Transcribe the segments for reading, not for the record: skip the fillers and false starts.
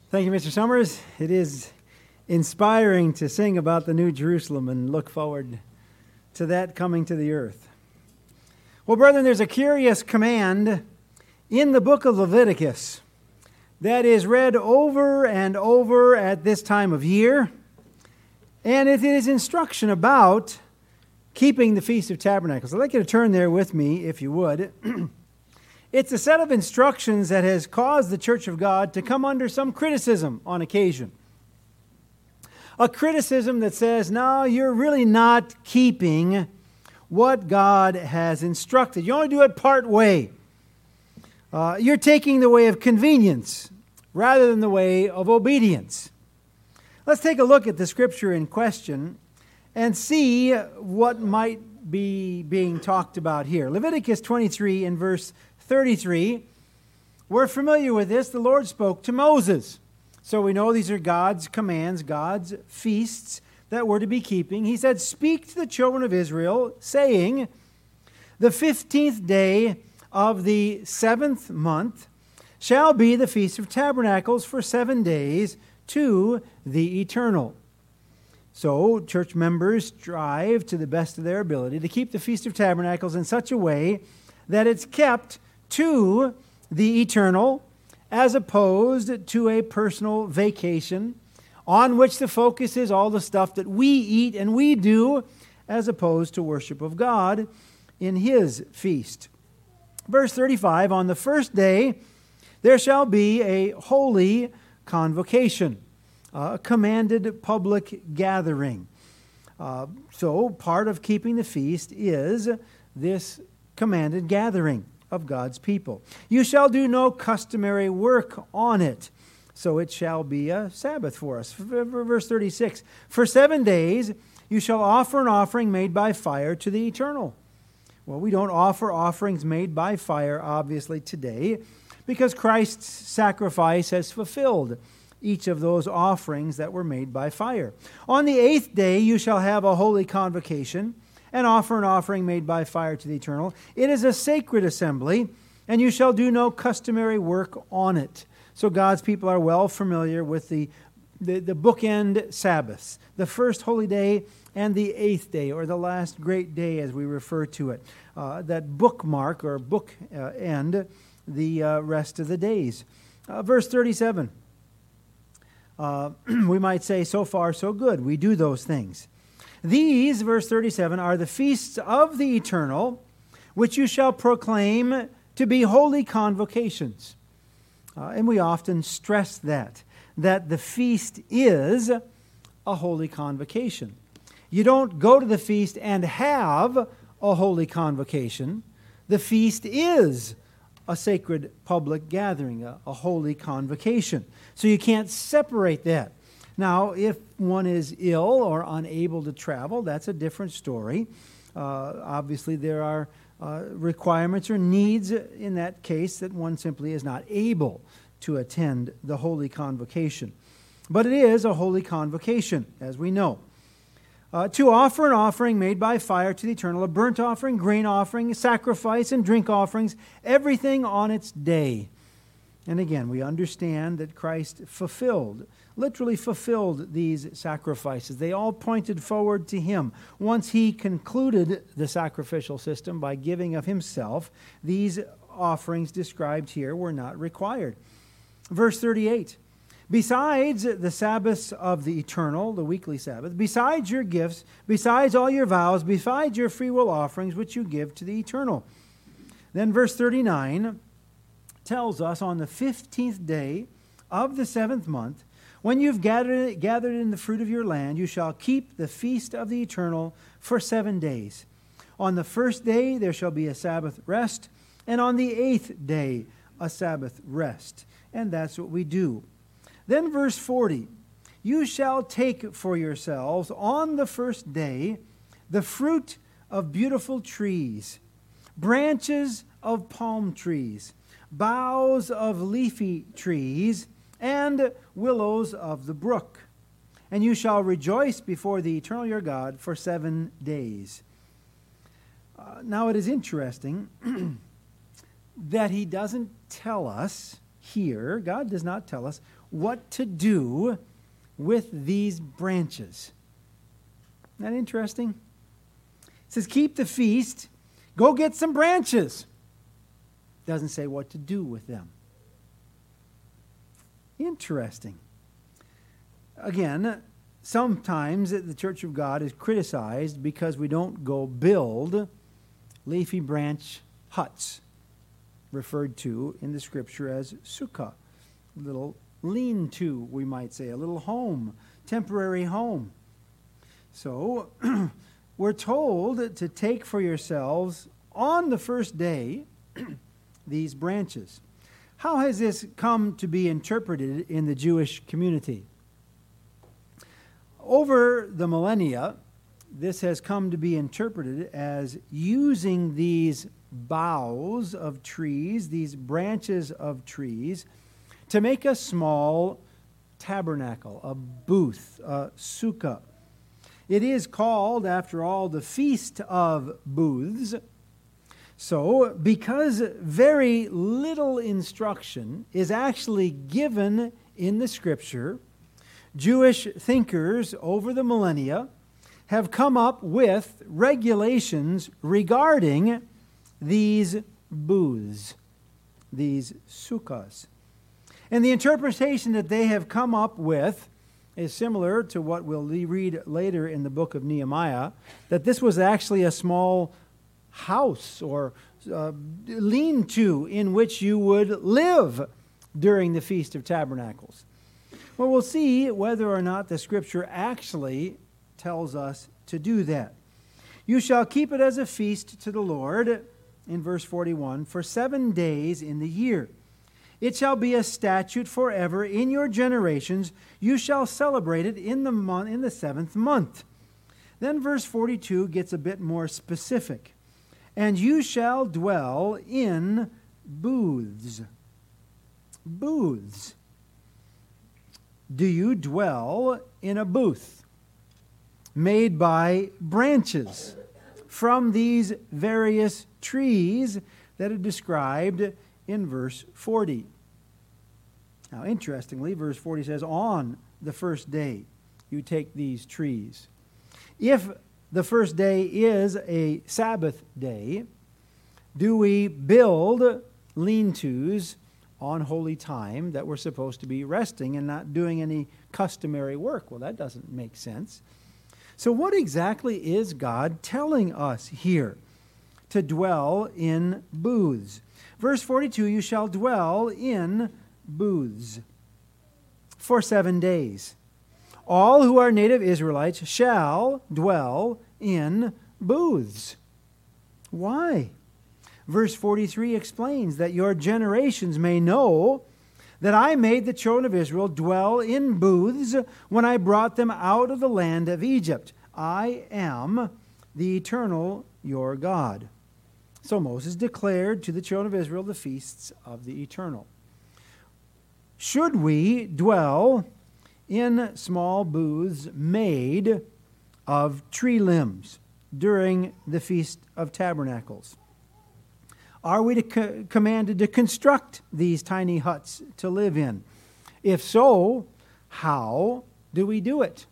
Thank you, Mr. Summers. It is inspiring to sing about the New Jerusalem and look forward to that coming to the earth. Well, brethren, there's a curious command in the book of Leviticus that is read over and over at this time of year, and it is instruction about keeping the Feast of Tabernacles. I'd like you to turn there with me, if you would. It's a set of instructions that has caused the Church of God to come under some criticism on occasion. A criticism that says, no, you're really not keeping what God has instructed. You only do it part way. You're taking the way of convenience rather than the way of obedience. Let's take a look at the scripture in question and see what might be being talked about here. Leviticus 23 and verse 33. We're familiar with this. The Lord spoke to Moses. So we know these are God's commands, God's feasts that we're to be keeping. He said, "Speak to the children of Israel, saying, the 15th day of the 7th month shall be the Feast of Tabernacles for 7 days to the Eternal." So church members strive to the best of their ability to keep the Feast of Tabernacles in such a way that it's kept to the eternal, as opposed to a personal vacation on which the focus is all the stuff that we eat and we do, as opposed to worship of God in His feast. Verse 35, "On the first day there shall be a holy convocation," a commanded public gathering. So part of keeping the feast is this commanded gathering of God's people. "You shall do no customary work on it." So it shall be a Sabbath for us. Verse 36, "For 7 days you shall offer an offering made by fire to the Eternal." Well, we don't offer offerings made by fire, obviously, today, because Christ's sacrifice has fulfilled each of those offerings that were made by fire. "On the 8th day you shall have a holy convocation, and offer an offering made by fire to the Eternal. It is a sacred assembly, and you shall do no customary work on it." So God's people are well familiar with the bookend Sabbaths, the first holy day and the 8th day, or the last great day as we refer to it. That bookmark or book end the rest of the days. Verse 37, we might say, so far so good. We do those things. "These," verse 37, "are the feasts of the Eternal, which you shall proclaim to be holy convocations." And we often stress that the feast is a holy convocation. You don't go to the feast and have a holy convocation. The feast is a sacred public gathering, a holy convocation. So you can't separate that. Now, if one is ill or unable to travel, that's a different story. Obviously, there are requirements or needs in that case that one simply is not able to attend the holy convocation. But it is a holy convocation, as we know. "To offer an offering made by fire to the Eternal, a burnt offering, grain offering, sacrifice, and drink offerings, everything on its day." And again, we understand that Christ literally fulfilled these sacrifices. They all pointed forward to Him. Once He concluded the sacrificial system by giving of Himself, these offerings described here were not required. Verse 38, "Besides the Sabbaths of the Eternal," the weekly Sabbath, "besides your gifts, besides all your vows, besides your freewill offerings which you give to the Eternal." Then verse 39 tells us, "On the 15th day of the 7th month, when you've gathered in the fruit of your land, you shall keep the feast of the Eternal for 7 days. On the first day there shall be a Sabbath rest, and on the 8th day a Sabbath rest." And that's what we do. Then verse 40, "You shall take for yourselves on the first day the fruit of beautiful trees, branches of palm trees, boughs of leafy trees, and willows of the brook. And you shall rejoice before the Eternal your God for 7 days." Now it is interesting that He doesn't tell us here. God does not tell us what to do with these branches. Isn't that interesting? It says, keep the feast. Go get some branches. Doesn't say what to do with them. Interesting. Again, sometimes the Church of God is criticized because we don't go build leafy branch huts, referred to in the Scripture as sukkah, a little lean-to, we might say, a little home, temporary home. So, we're told to take for yourselves on the first day these branches. How has this come to be interpreted in the Jewish community? Over the millennia, this has come to be interpreted as using these boughs of trees, these branches of trees, to make a small tabernacle, a booth, a sukkah. It is called, after all, the Feast of Booths. So, because very little instruction is actually given in the Scripture, Jewish thinkers over the millennia have come up with regulations regarding these booths, these sukkahs. And the interpretation that they have come up with is similar to what we'll read later in the book of Nehemiah, that this was actually a small house or lean-to in which you would live during the Feast of Tabernacles. Well, we'll see whether or not the Scripture actually tells us to do that. You shall keep it as a feast to the Lord, in verse 41, for 7 days in the year. It shall be a statute forever in your generations. You shall celebrate it in the 7th month. Then verse 42 gets a bit more specific. And you shall dwell in booths. Booths. Do you dwell in a booth made by branches from these various trees that are described in verse 40? Now, interestingly, verse 40 says, on the first day you take these trees. If the first day is a Sabbath day, do we build lean-tos on holy time that we're supposed to be resting and not doing any customary work? Well, that doesn't make sense. So what exactly is God telling us here? To dwell in booths. Verse 42, you shall dwell in booths for 7 days. All who are native Israelites shall dwell in booths. Why? Verse 43 explains that your generations may know that I made the children of Israel dwell in booths when I brought them out of the land of Egypt. I am the eternal your God. So Moses declared to the children of Israel the feasts of the eternal. Should we dwell in small booths made of tree limbs during the Feast of Tabernacles? Are we commanded to construct these tiny huts to live in? If so, how do we do it?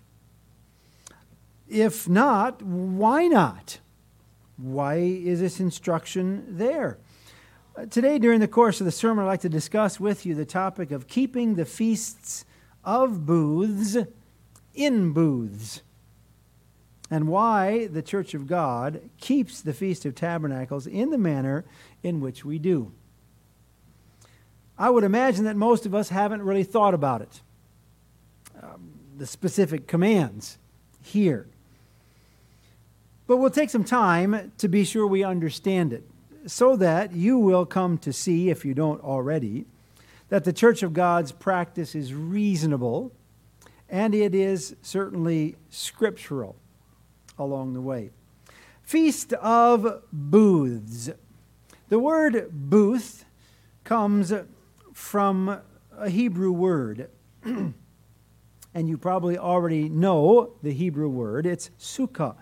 If not, why not? Why is this instruction there? Today, during the course of the sermon, I'd like to discuss with you the topic of keeping the feasts of booths in booths, and why the Church of God keeps the Feast of Tabernacles in the manner in which we do. I would imagine that most of us haven't really thought about it, the specific commands here. But we'll take some time to be sure we understand it, so that you will come to see, if you don't already, that the Church of God's practice is reasonable, and it is certainly scriptural along the way. Feast of Booths. The word booth comes from a Hebrew word, and you probably already know the Hebrew word. It's sukkah,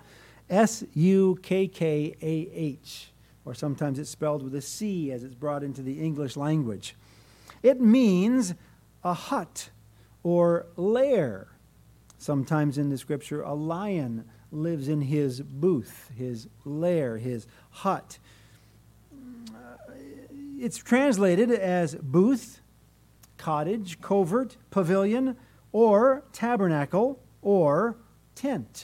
S-U-K-K-A-H, or sometimes it's spelled with a C as it's brought into the English language. It means a hut or lair. Sometimes in the Scripture, a lion lives in his booth, his lair, his hut. It's translated as booth, cottage, covert, pavilion, or tabernacle, or tent.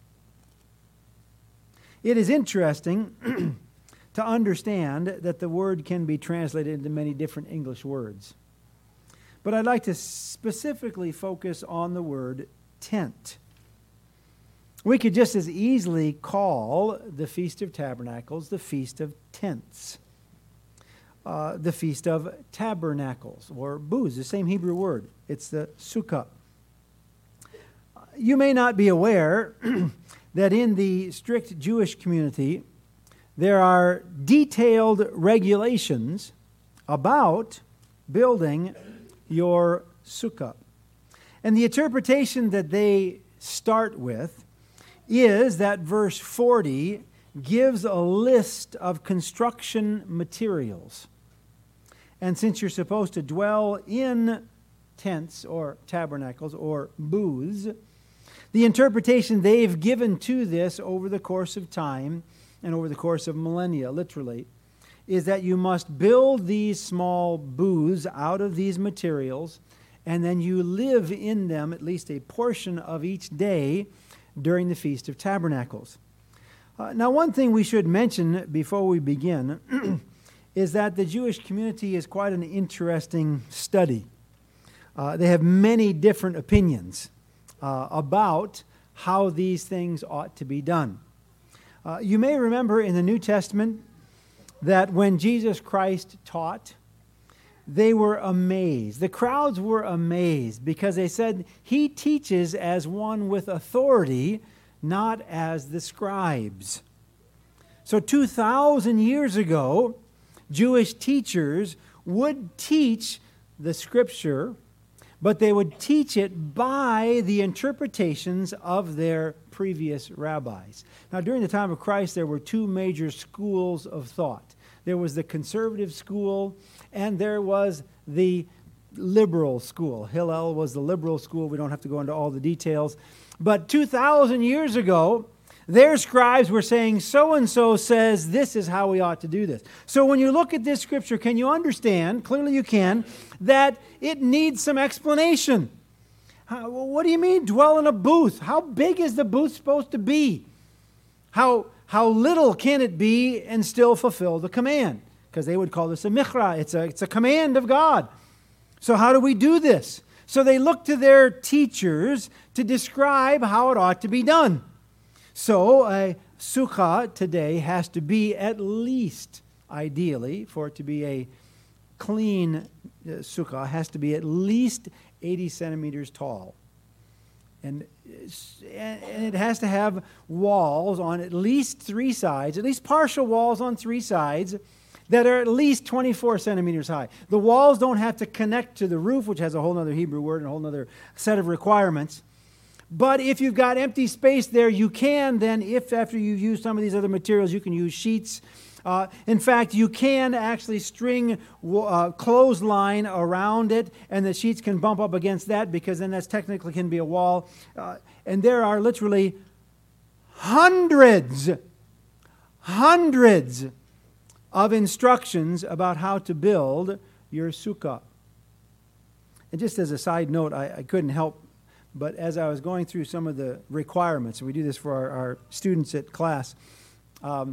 It is interesting to understand that the word can be translated into many different English words. But I'd like to specifically focus on the word tent. We could just as easily call the Feast of Tabernacles the Feast of Tents. The Feast of Tabernacles, or booths, the same Hebrew word. It's the sukkah. You may not be aware that in the strict Jewish community, there are detailed regulations about building your sukkah. And the interpretation that they start with is that verse 40 gives a list of construction materials. And since you're supposed to dwell in tents or tabernacles or booths, the interpretation they've given to this over the course of time and over the course of millennia, literally, is that you must build these small booths out of these materials, and then you live in them at least a portion of each day during the Feast of Tabernacles. Now, one thing we should mention before we begin is that the Jewish community is quite an interesting study. They have many different opinions about how these things ought to be done. You may remember in the New Testament that when Jesus Christ taught, they were amazed. The crowds were amazed because they said, He teaches as one with authority, not as the scribes. So 2,000 years ago, Jewish teachers would teach the Scripture, but they would teach it by the interpretations of their previous rabbis. Now, during the time of Christ, there were two major schools of thought. There was the conservative school, and there was the liberal school. Hillel was the liberal school. We don't have to go into all the details. But 2,000 years ago, their scribes were saying, so-and-so says this is how we ought to do this. So when you look at this Scripture, can you understand, clearly you can, that it needs some explanation? What do you mean, dwell in a booth? How big is the booth supposed to be? How little can it be and still fulfill the command? Because they would call this a mikra. It's a command of God. So how do we do this? So they look to their teachers to describe how it ought to be done. So a sukkah today has to be at least, ideally, for it to be a clean sukkah, has to be at least 80 centimeters tall. And it has to have walls on at least three sides, at least partial walls on three sides, that are at least 24 centimeters high. The walls don't have to connect to the roof, which has a whole other Hebrew word and a whole other set of requirements. But if you've got empty space there, you can then, if after you use some of these other materials, you can use sheets. In fact, you can actually string clothesline around it, and the sheets can bump up against that, because then that's technically can be a wall. And there are literally hundreds of instructions about how to build your sukkah. And just as a side note, I couldn't help, but as I was going through some of the requirements, and we do this for our students at class, a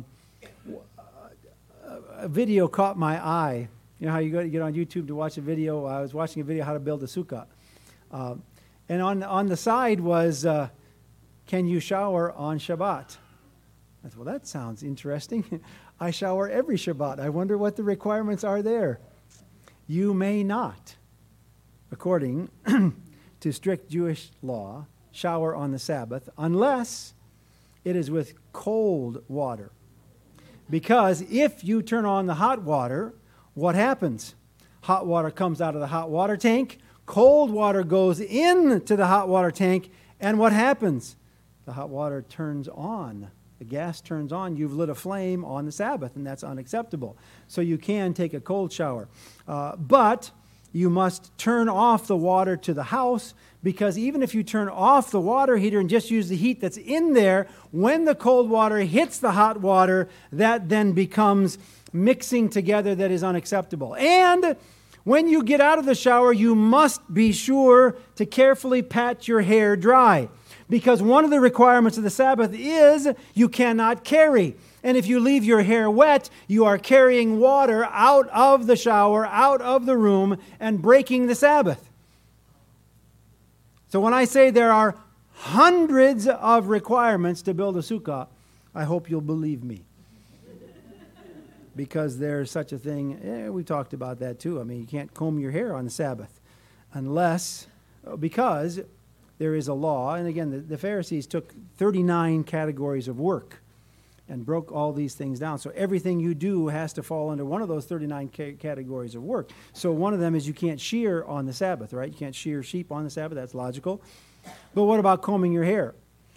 video caught my eye. You know how you get on YouTube to watch a video? I was watching a video how to build a sukkah. And on the side was, can you shower on Shabbat? I thought, well, that sounds interesting. I shower every Shabbat. I wonder what the requirements are there. You may not, according to strict Jewish law, shower on the Sabbath unless it is with cold water. Because if you turn on the hot water, what happens? Hot water comes out of the hot water tank, cold water goes into the hot water tank, and what happens? The hot water turns on. The gas turns on. You've lit a flame on the Sabbath, and that's unacceptable. So you can take a cold shower. But You must turn off the water to the house, because even if you turn off the water heater and just use the heat that's in there, when the cold water hits the hot water, that then becomes mixing together that is unacceptable. And when you get out of the shower, you must be sure to carefully pat your hair dry, because one of the requirements of the Sabbath is you cannot carry. And if you leave your hair wet, you are carrying water out of the shower, out of the room, and breaking the Sabbath. So when I say there are hundreds of requirements to build a sukkah, I hope you'll believe me. Because there's such a thing, we talked about that too. I mean, you can't comb your hair on the Sabbath because there is a law. And again, the Pharisees took 39 categories of work and broke all these things down. So everything you do has to fall under one of those 39 categories of work. So one of them is you can't shear on the Sabbath, right? You can't shear sheep on the Sabbath. That's logical. But what about combing your hair?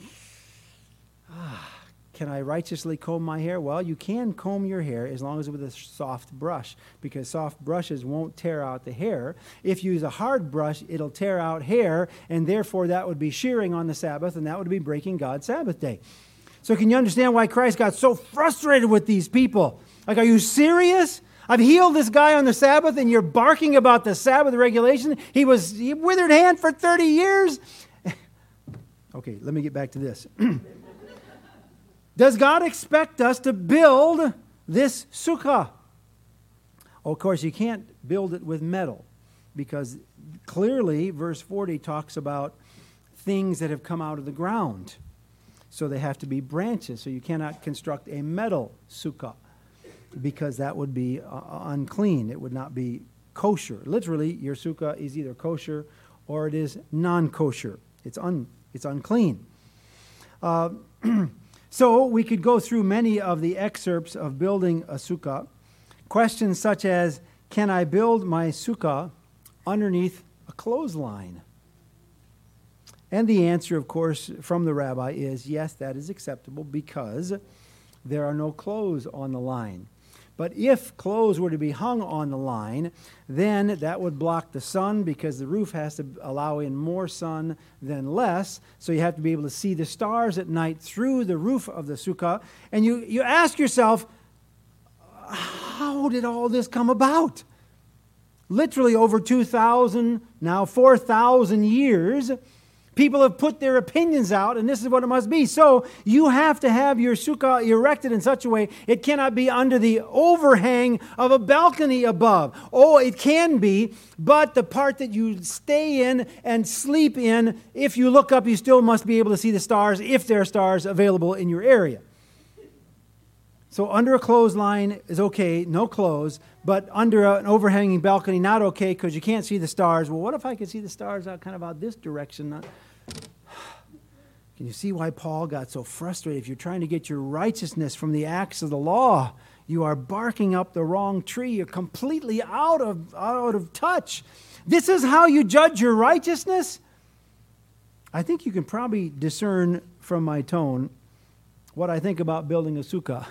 Can I righteously comb my hair? Well, you can comb your hair as long as it's with a soft brush, because soft brushes won't tear out the hair. If you use a hard brush, it'll tear out hair, and therefore that would be shearing on the Sabbath, and that would be breaking God's Sabbath day. So can you understand why Christ got so frustrated with these people? Like, are you serious? I've healed this guy on the Sabbath, and you're barking about the Sabbath regulation? He withered hand for 30 years. Okay, let me get back to this. Does God expect us to build this sukkah? Oh, of course, you can't build it with metal, because clearly verse 40 talks about things that have come out of the ground. So they have to be branches. So you cannot construct a metal sukkah, because that would be unclean. It would not be kosher. Literally, your sukkah is either kosher or it is non-kosher. It's unclean. So we could go through many of the excerpts of building a sukkah. Questions such as, can I build my sukkah underneath a clothesline? And the answer, of course, from the rabbi is, yes, that is acceptable, because there are no clothes on the line. But if clothes were to be hung on the line, then that would block the sun, because the roof has to allow in more sun than less. So you have to be able to see the stars at night through the roof of the sukkah. And you ask yourself, how did all this come about? Literally over 2,000, now 4,000 years, people have put their opinions out, and this is what it must be. So you have to have your sukkah erected in such a way it cannot be under the overhang of a balcony above. Oh, it can be, but the part that you stay in and sleep in, if you look up, you still must be able to see the stars, if there are stars available in your area. So under a clothesline is okay, no clothes, but under an overhanging balcony, not okay, because you can't see the stars. Well, what if I could see the stars out this direction? Can you see why Paul got so frustrated? If you're trying to get your righteousness from the acts of the law, you are barking up the wrong tree. You're completely out of touch. This is how you judge your righteousness? I think you can probably discern from my tone what I think about building a sukkah.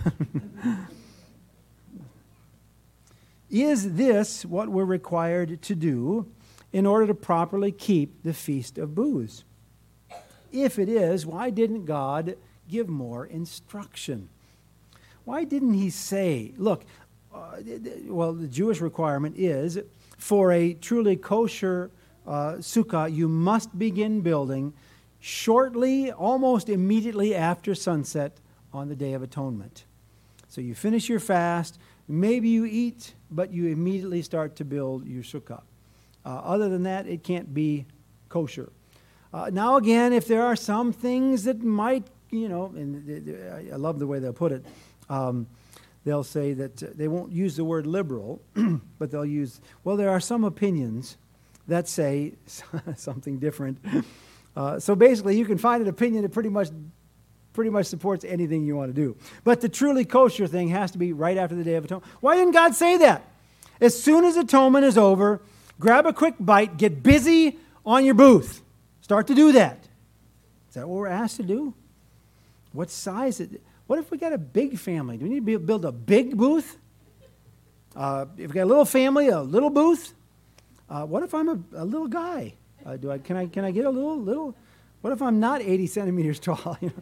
Is this what we're required to do in order to properly keep the Feast of Booths? If it is, why didn't God give more instruction? Why didn't he say, look, the Jewish requirement is for a truly kosher sukkah, you must begin building shortly, almost immediately after sunset on the Day of Atonement. So you finish your fast, maybe you eat, but you immediately start to build your sukkah. Other than that, it can't be kosher. Now again, if there are some things that might, and I love the way they'll put it, they'll say that they won't use the word liberal, but they'll use, there are some opinions that say something different. So basically, you can find an opinion that pretty much supports anything you want to do. But the truly kosher thing has to be right after the Day of Atonement. Why didn't God say that? As soon as atonement is over, grab a quick bite, get busy on your booth. Start to do that. Is that what we're asked to do? What size? What if we got a big family? Do we need to build a big booth? If we got a little family, a little booth? What if I'm a little guy? Can I get a little? What if I'm not 80 centimeters tall? You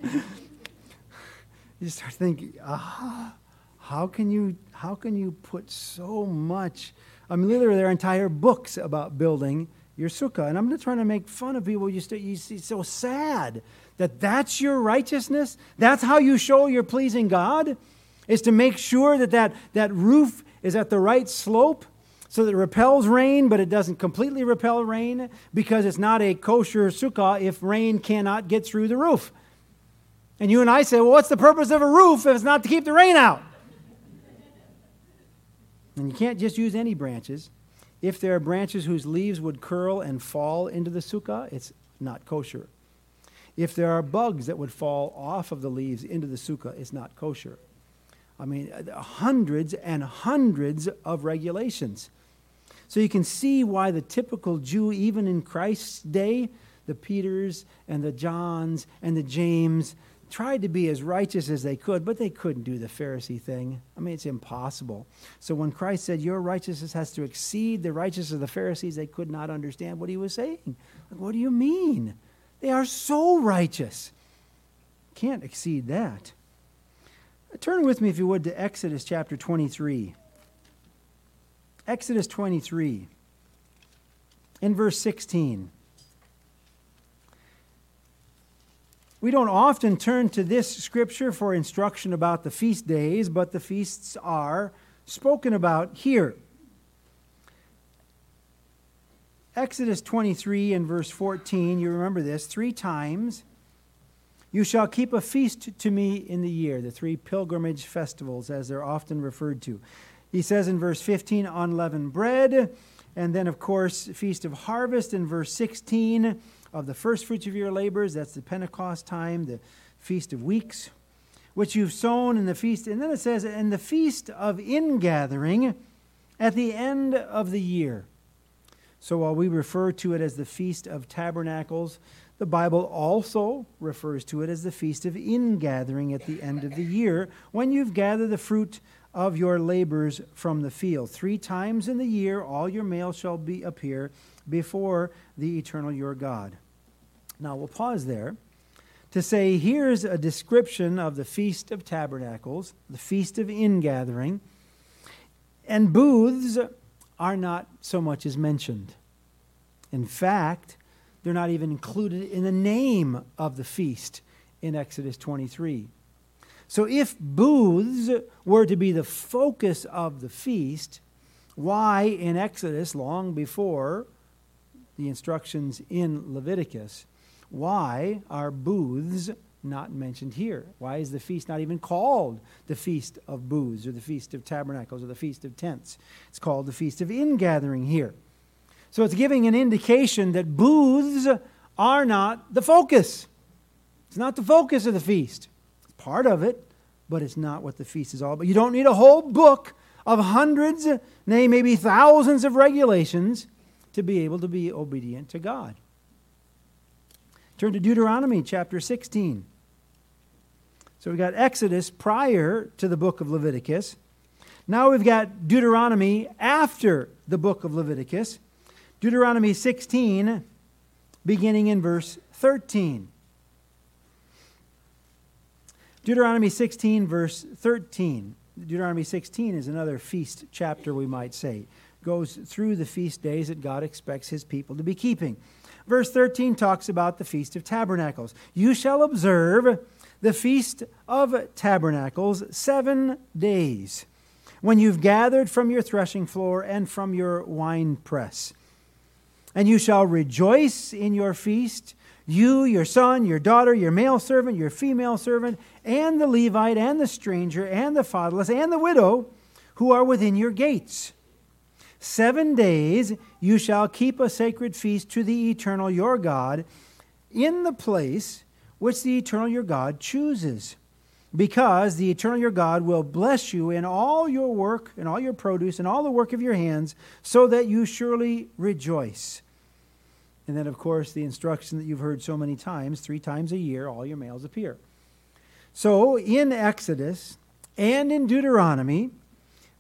start thinking, how can you put so much? I mean, literally, there are entire books about building your sukkah, and I'm not trying to make fun of people. You see, it's so sad that that's your righteousness. That's how you show you're pleasing God, is to make sure that roof is at the right slope, so that it repels rain, but it doesn't completely repel rain, because it's not a kosher sukkah if rain cannot get through the roof. And you and I say, well, what's the purpose of a roof if it's not to keep the rain out? And you can't just use any branches. If there are branches whose leaves would curl and fall into the sukkah, it's not kosher. If there are bugs that would fall off of the leaves into the sukkah, it's not kosher. I mean, hundreds and hundreds of regulations. So you can see why the typical Jew, even in Christ's day, the Peters and the Johns and the James, tried to be as righteous as they could, but they couldn't do the Pharisee thing. I mean, it's impossible. So when Christ said, your righteousness has to exceed the righteousness of the Pharisees, they could not understand what he was saying. Like, what do you mean? They are so righteous. Can't exceed that. Turn with me, if you would, to Exodus chapter 23. Exodus 23, in verse 16. We don't often turn to this scripture for instruction about the feast days, but the feasts are spoken about here. Exodus 23 and verse 14, you remember this, 3 times. You shall keep a feast to me in the year, the 3 pilgrimage festivals as they're often referred to. He says in verse 15, unleavened bread, and then of course, Feast of Harvest in verse 16, of the first fruits of your labors, that's the Pentecost time, the Feast of Weeks, which you've sown in the feast. And then it says, and the Feast of Ingathering at the end of the year. So while we refer to it as the Feast of Tabernacles, the Bible also refers to it as the Feast of Ingathering at the end of the year, when you've gathered the fruit of your labors from the field. 3 times in the year, all your males shall appear before the eternal your God. Now we'll pause there to say, here's a description of the Feast of Tabernacles, the Feast of Ingathering, and booths are not so much as mentioned. In fact, they're not even included in the name of the feast in Exodus 23. So if booths were to be the focus of the feast, why in Exodus, long before the instructions in Leviticus, why are booths not mentioned here? Why is the feast not even called the Feast of Booths or the Feast of Tabernacles or the Feast of Tents? It's called the Feast of Ingathering here. So it's giving an indication that booths are not the focus. It's not the focus of the feast. It's part of it, but it's not what the feast is all about. You don't need a whole book of hundreds, nay, maybe thousands of regulations to be able to be obedient to God. Turn to Deuteronomy chapter 16. So we've got Exodus prior to the book of Leviticus. Now we've got Deuteronomy after the book of Leviticus. Deuteronomy 16, beginning in verse 13. Deuteronomy 16, verse 13. Deuteronomy 16 is another feast chapter, we might say. Goes through the feast days that God expects his people to be keeping. Verse 13 talks about the Feast of Tabernacles. You shall observe the Feast of Tabernacles 7 days, when you've gathered from your threshing floor and from your winepress. And you shall rejoice in your feast, you, your son, your daughter, your male servant, your female servant, and the Levite, and the stranger, and the fatherless, and the widow, who are within your gates. 7 days you shall keep a sacred feast to the eternal your God in the place which the eternal your God chooses, because the eternal your God will bless you in all your work, and all your produce, and all the work of your hands, so that you surely rejoice. And then, of course, the instruction that you've heard so many times, 3 times a year, all your males appear. So in Exodus and in Deuteronomy,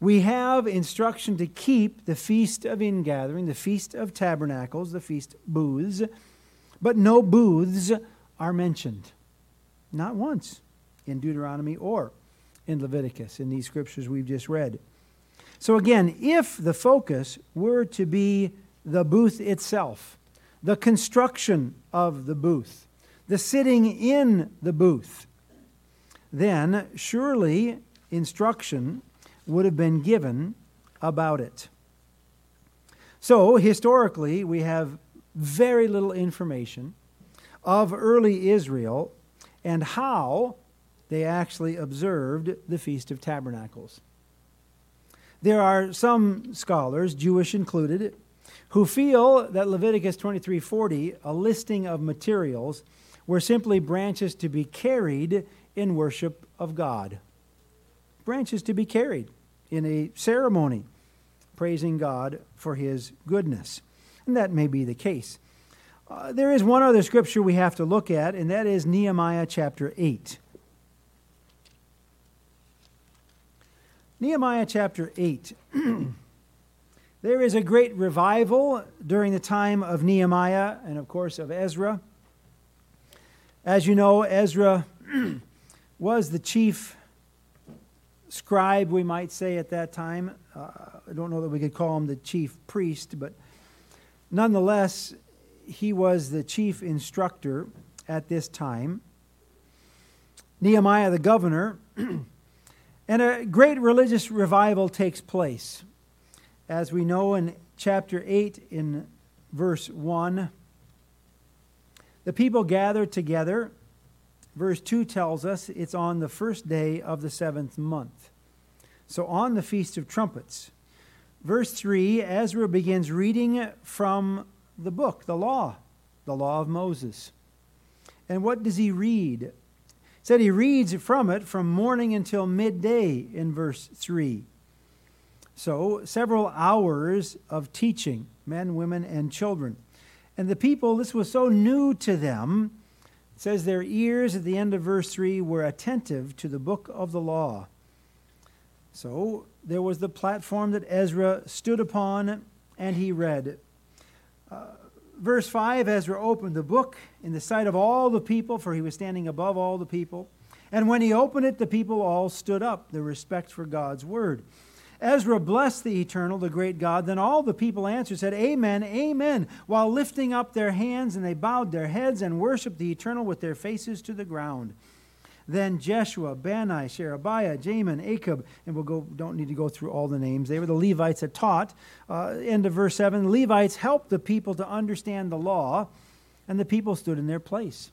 we have instruction to keep the Feast of Ingathering, the Feast of Tabernacles, the Feast booths, but no booths are mentioned. Not once in Deuteronomy or in Leviticus, in these scriptures we've just read. So again, if the focus were to be the booth itself, the construction of the booth, the sitting in the booth, then surely instruction would have been given about it. So, historically, we have very little information of early Israel and how they actually observed the Feast of Tabernacles. There are some scholars, Jewish included, who feel that Leviticus 23:40, a listing of materials, were simply branches to be carried in worship of God. Branches to be carried in a ceremony, praising God for His goodness. And that may be the case. There is one other scripture we have to look at, and that is Nehemiah chapter 8. Nehemiah chapter 8. There is a great revival during the time of Nehemiah and, of course, of Ezra. As you know, Ezra was the chief scribe, we might say, at that time. I don't know that we could call him the chief priest, but nonetheless, he was the chief instructor at this time. Nehemiah the governor, and a great religious revival takes place. As we know in chapter 8 in verse 1, the people gathered together. Verse 2 tells us it's on the first day of the 7th month. So on the Feast of Trumpets. Verse 3, Ezra begins reading from the book, the law of Moses. And what does he read? It said he reads from it from morning until midday in verse 3. So several hours of teaching, men, women, and children. And the people, this was so new to them, it says their ears at the end of verse 3 were attentive to the book of the law. So there was the platform that Ezra stood upon, and he read. Verse 5, Ezra opened the book in the sight of all the people, for he was standing above all the people. And when he opened it, the people all stood up, the respect for God's word. Ezra blessed the eternal, the great God. Then all the people answered, said, Amen, Amen, while lifting up their hands, and they bowed their heads and worshiped the eternal with their faces to the ground. Then Jeshua, Bani, Sherebiah, Jamin, Achab, and don't need to go through all the names. They were the Levites that taught. End of verse 7, the Levites helped the people to understand the law, and the people stood in their place.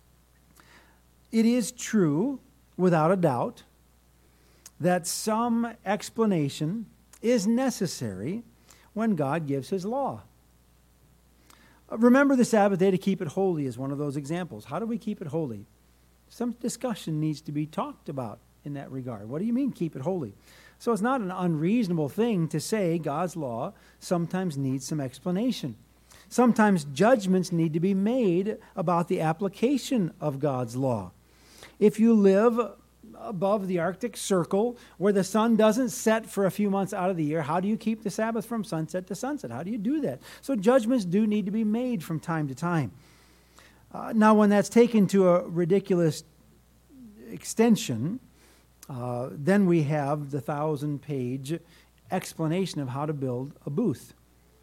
It is true, without a doubt, that some explanation is necessary when God gives His law. Remember the Sabbath day to keep it holy is one of those examples. How do we keep it holy? Some discussion needs to be talked about in that regard. What do you mean keep it holy? So it's not an unreasonable thing to say God's law sometimes needs some explanation. Sometimes judgments need to be made about the application of God's law. If you live above the Arctic Circle where the sun doesn't set for a few months out of the year, how do you keep the Sabbath from sunset to sunset? How do you do that? So judgments do need to be made from time to time. Now, when that's taken to a ridiculous extension, then we have the 1,000-page explanation of how to build a booth.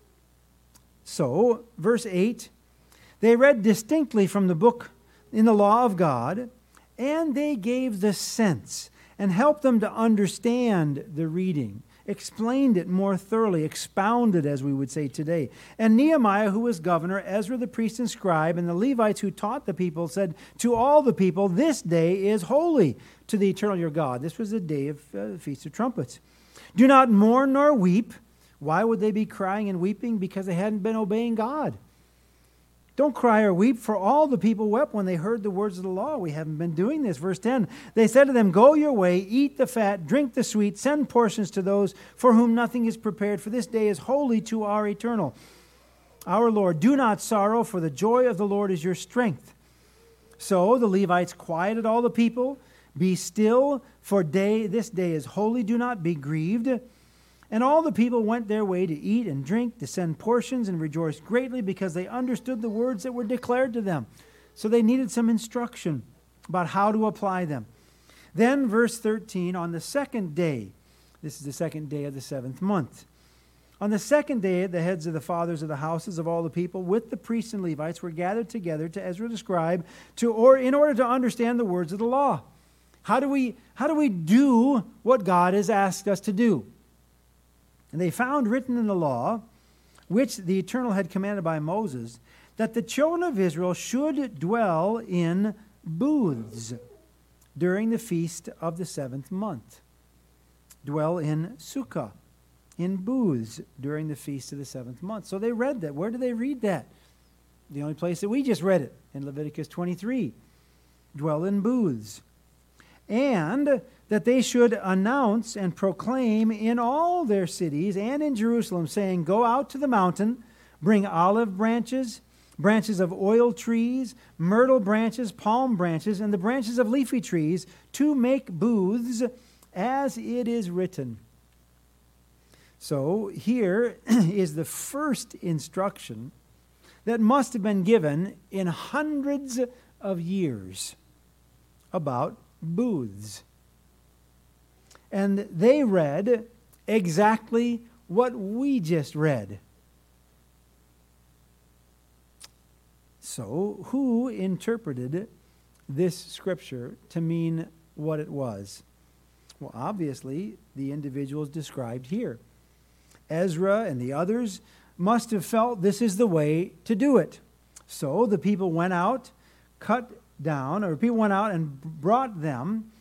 So, verse 8, they read distinctly from the book in the law of God, and they gave the sense and helped them to understand the reading, explained it more thoroughly, expounded, as we would say today. And Nehemiah, who was governor, Ezra the priest and scribe, and the Levites who taught the people said to all the people, this day is holy to the eternal your God. This was the day of the Feast of Trumpets. Do not mourn nor weep. Why would they be crying and weeping? Because they hadn't been obeying God. Don't cry or weep, for all the people wept when they heard the words of the law. We haven't been doing this. Verse 10, they said to them, go your way, eat the fat, drink the sweet, send portions to those for whom nothing is prepared, for this day is holy to our eternal. Our Lord, do not sorrow, for the joy of the Lord is your strength. So the Levites quieted all the people. Be still, for this day is holy. Do not be grieved. And all the people went their way to eat and drink, to send portions, and rejoiced greatly because they understood the words that were declared to them. So they needed some instruction about how to apply them. Then, verse 13, on the second day, this is the second day of the 7th month. On the second day, the heads of the fathers of the houses of all the people, with the priests and Levites, were gathered together to Ezra the scribe, in order to understand the words of the law. How do we do what God has asked us to do? And they found written in the law, which the Eternal had commanded by Moses, that the children of Israel should dwell in booths during the feast of the 7th month. Dwell in sukkah, in booths during the feast of the 7th month. So they read that. Where do they read that? The only place that we just read it, in Leviticus 23. Dwell in booths. And that they should announce and proclaim in all their cities and in Jerusalem, saying, Go out to the mountain, bring olive branches, branches of oil trees, myrtle branches, palm branches, and the branches of leafy trees, to make booths, as it is written. So here is the first instruction that must have been given in hundreds of years about booths. And they read exactly what we just read. So, who interpreted this scripture to mean what it was? Well, obviously, the individuals described here. Ezra and the others must have felt this is the way to do it. So the people went out, and brought them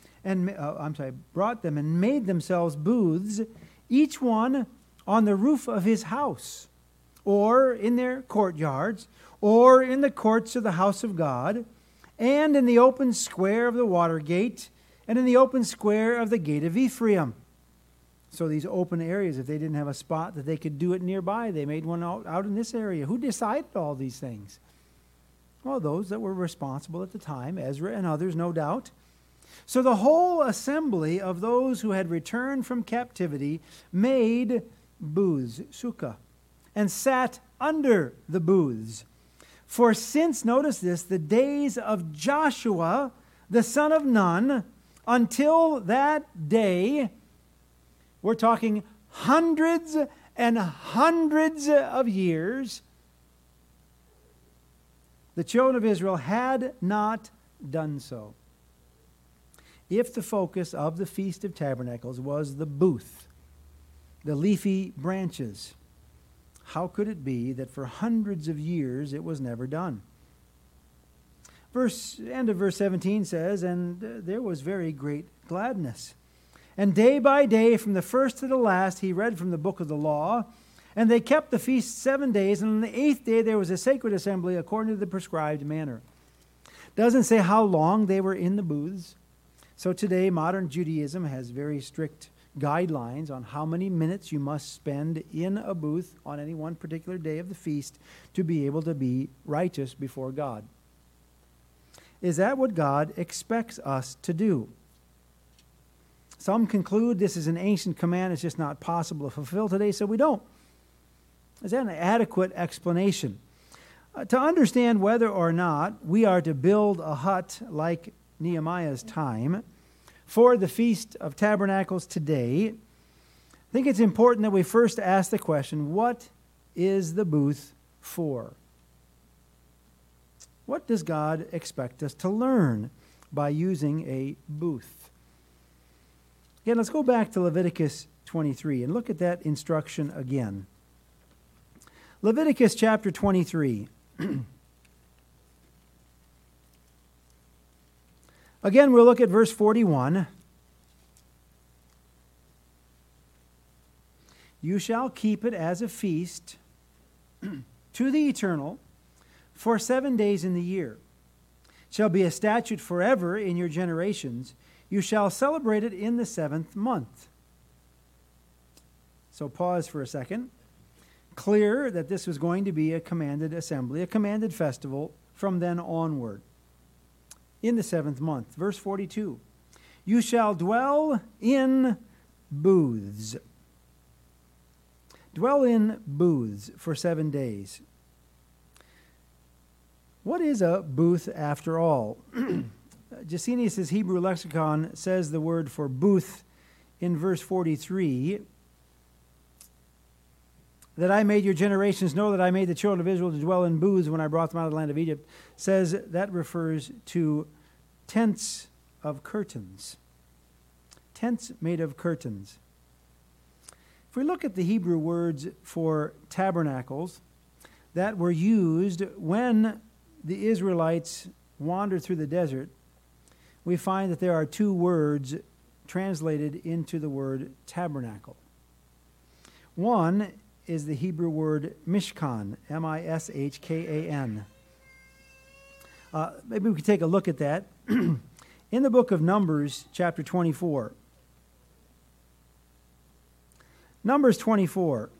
and made themselves booths, each one on the roof of his house, or in their courtyards, or in the courts of the house of God, and in the open square of the water gate, and in the open square of the gate of Ephraim. So these open areas, if they didn't have a spot that they could do it nearby, they made one out in this area. Who decided all these things? Well, those that were responsible at the time, Ezra and others, no doubt. So the whole assembly of those who had returned from captivity made booths, sukkah, and sat under the booths. For since, notice this, the days of Joshua, the son of Nun, until that day, we're talking hundreds and hundreds of years, the children of Israel had not done so. If the focus of the Feast of Tabernacles was the booth, the leafy branches, how could it be that for hundreds of years it was never done? End of verse 17 says, And there was very great gladness. And day by day, from the first to the last, he read from the book of the law. And they kept the feast 7 days, and on the 8th day there was a sacred assembly according to the prescribed manner. Doesn't say how long they were in the booths. So today, modern Judaism has very strict guidelines on how many minutes you must spend in a booth on any one particular day of the feast to be able to be righteous before God. Is that what God expects us to do? Some conclude this is an ancient command, it's just not possible to fulfill today, so we don't. Is that an adequate explanation? To understand whether or not we are to build a hut like Nehemiah's time for the Feast of Tabernacles today, I think it's important that we first ask the question, what is the booth for? What does God expect us to learn by using a booth? Again, let's go back to Leviticus 23 and look at that instruction again. Leviticus chapter 23. Again, we'll look at verse 41. You shall keep it as a feast to the Eternal for 7 days in the year. It shall be a statute forever in your generations. You shall celebrate it in the 7th month. So pause for a second. Clear that this was going to be a commanded assembly, a commanded festival from then onward. In the 7th month. Verse 42. You shall dwell in booths. Dwell in booths for 7 days. What is a booth after all? Gesenius' Hebrew lexicon says the word for booth in verse 43, that I made your generations know that I made the children of Israel to dwell in booths when I brought them out of the land of Egypt, says that refers to tents of curtains. Tents made of curtains. If we look at the Hebrew words for tabernacles that were used when the Israelites wandered through the desert, we find that there are two words translated into the word tabernacle. One is the Hebrew word mishkan, M-I-S-H-K-A-N. Maybe we could take a look at that. In the book of Numbers, chapter 24. Numbers 24.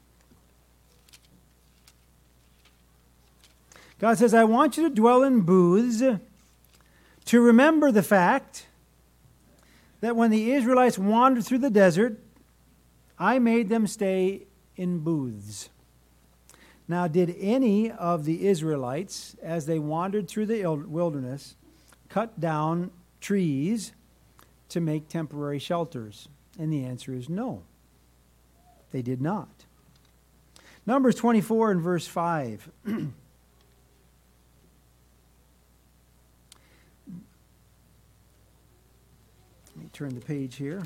God says, I want you to dwell in booths to remember the fact that when the Israelites wandered through the desert, I made them stay in booths. Now, did any of the Israelites, as they wandered through the wilderness, cut down trees to make temporary shelters? And the answer is no. They did not. Numbers 24 and verse 5. Let me turn the page here.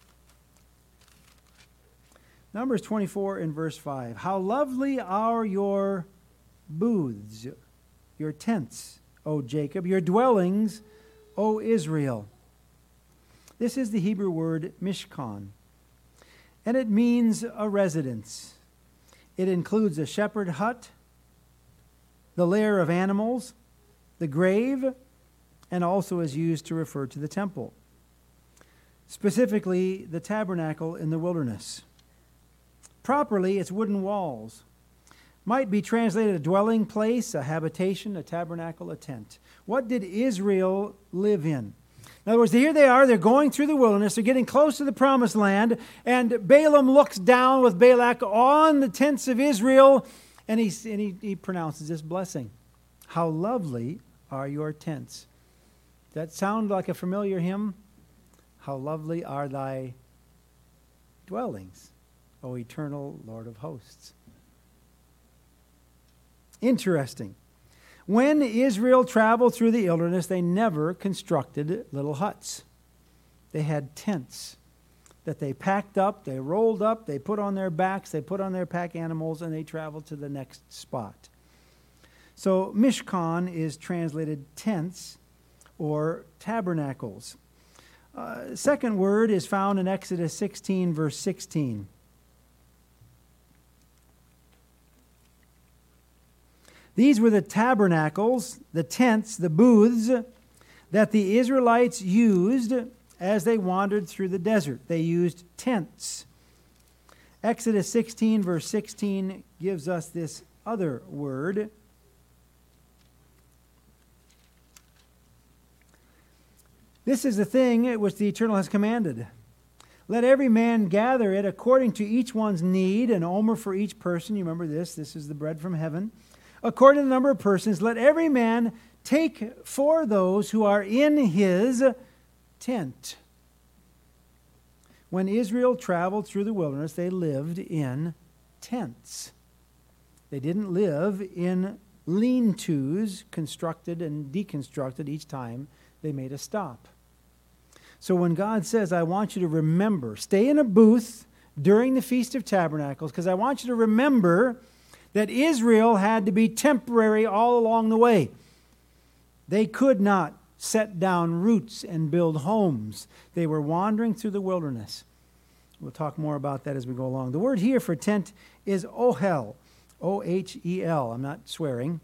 Numbers 24 and verse 5. How lovely are your booths, your tents, O Jacob, your dwellings, O Israel. This is the Hebrew word mishkan, and it means a residence. It includes a shepherd hut, the lair of animals, the grave, and also is used to refer to the temple, specifically the tabernacle in the wilderness. Properly, it's wooden walls. Might be translated a dwelling place, a habitation, a tabernacle, a tent. What did Israel live in? In other words, here they are, they're going through the wilderness, they're getting close to the promised land, and Balaam looks down with Balak on the tents of Israel, and he pronounces this blessing. How lovely are your tents. Does that sound like a familiar hymn? How lovely are thy dwellings, O eternal Lord of hosts. Interesting. When Israel traveled through the wilderness, they never constructed little huts. They had tents that they packed up, they rolled up, they put on their backs, they put on their pack animals, and they traveled to the next spot. So Mishkan is translated tents or tabernacles. Second word is found in Exodus 16, verse 16. These were the tabernacles, the tents, the booths that the Israelites used as they wandered through the desert. They used tents. Exodus 16, verse 16 gives us this other word. This is the thing which the Eternal has commanded. Let every man gather it according to each one's need, an omer for each person. You remember this. This is the bread from heaven. According to the number of persons, let every man take for those who are in his tent. When Israel traveled through the wilderness, they lived in tents. They didn't live in lean-tos constructed and deconstructed each time they made a stop. So when God says, I want you to remember, stay in a booth during the Feast of Tabernacles, because I want you to remember that Israel had to be temporary all along the way. They could not set down roots and build homes. They were wandering through the wilderness. We'll talk more about that as we go along. The word here for tent is ohel, O-H-E-L. I'm not swearing.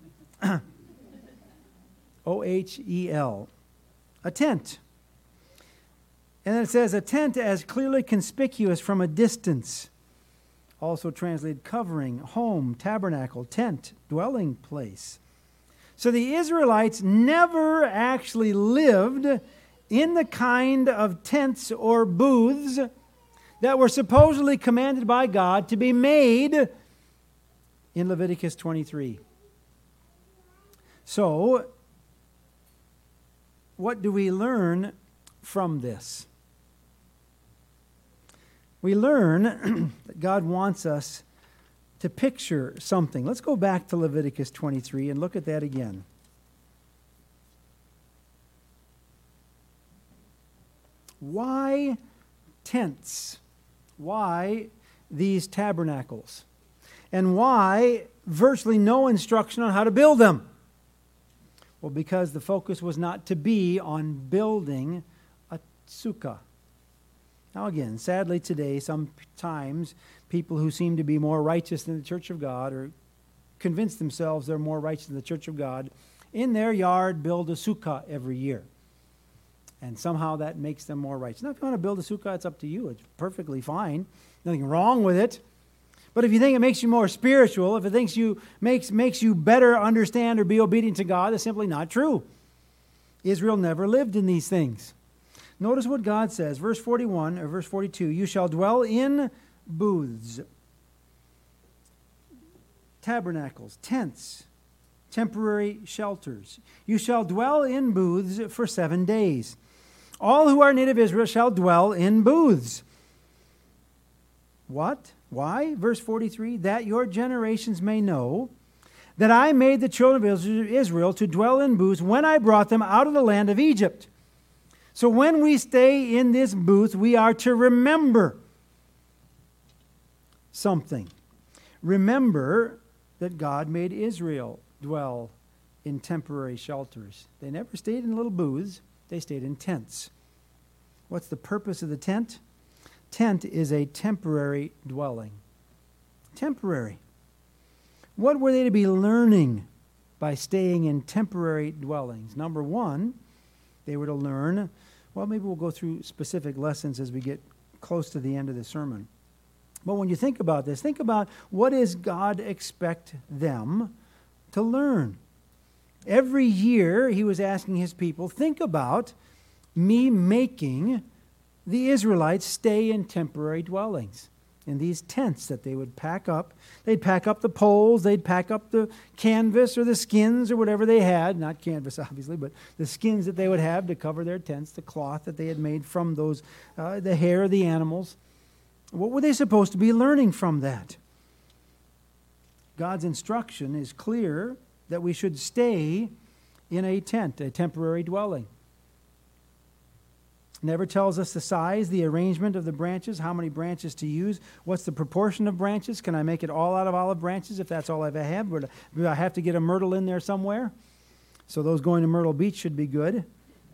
O-H-E-L. A tent. And then it says, a tent as clearly conspicuous from a distance. Also translated covering, home, tabernacle, tent, dwelling place. So the Israelites never actually lived in the kind of tents or booths that were supposedly commanded by God to be made in Leviticus 23. So, what do we learn from this? We learn that God wants us to picture something. Let's go back to Leviticus 23 and look at that again. Why tents? Why these tabernacles? And why virtually no instruction on how to build them? Well, because the focus was not to be on building a sukkah. Now again, sadly today, sometimes people who seem to be more righteous than the Church of God, or convince themselves they're more righteous than the Church of God, in their yard build a sukkah every year. And somehow that makes them more righteous. Now, if you want to build a sukkah, it's up to you. It's perfectly fine. Nothing wrong with it. But if you think it makes you more spiritual, if it makes you better understand or be obedient to God, that's simply not true. Israel never lived in these things. Notice what God says, verse 41 or verse 42, you shall dwell in booths, tabernacles, tents, temporary shelters. You shall dwell in booths for 7 days. All who are native Israel shall dwell in booths. What? Why? Verse 43, that your generations may know that I made the children of Israel to dwell in booths when I brought them out of the land of Egypt. So when we stay in this booth, we are to remember something. Remember that God made Israel dwell in temporary shelters. They never stayed in little booths. They stayed in tents. What's the purpose of the tent? Tent is a temporary dwelling. Temporary. What were they to be learning by staying in temporary dwellings? Number one, they were to learn, well, maybe we'll go through specific lessons as we get close to the end of the sermon. But when you think about this, think about what does God expect them to learn? Every year he was asking his people, think about me making the Israelites stay in temporary dwellings, in these tents that they would pack up. They'd pack up the poles, they'd pack up the canvas or the skins or whatever they had, not canvas obviously, but the skins that they would have to cover their tents, the cloth that they had made from those, the hair of the animals. What were they supposed to be learning from that? God's instruction is clear that we should stay in a tent, a temporary dwelling. Never tells us the size, the arrangement of the branches, how many branches to use, what's the proportion of branches. Can I make it all out of olive branches if that's all I have? Do I have to get a myrtle in there somewhere? So those going to Myrtle Beach should be good.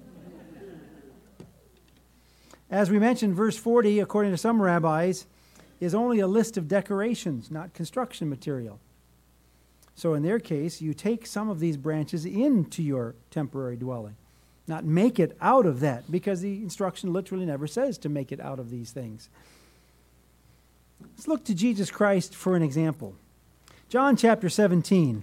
As we mentioned, verse 40, according to some rabbis, is only a list of decorations, not construction material. So in their case, you take some of these branches into your temporary dwelling. Not make it out of that, because the instruction literally never says to make it out of these things. Let's look to Jesus Christ for an example. John chapter 17.